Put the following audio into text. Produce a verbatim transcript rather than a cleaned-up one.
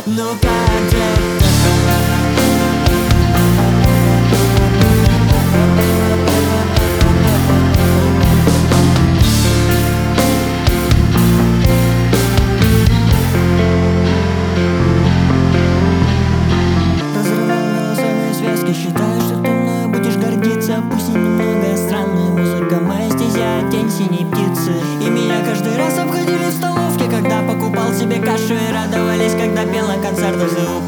Ну как же так? Считаю, что ты мною будешь гордиться. Пусть и немного странная музыка, моя стезя, тень синей птицы. И меня каждый раз обходили в столовке, когда покупал себе кашу, и радовались, когда пел на концертах звук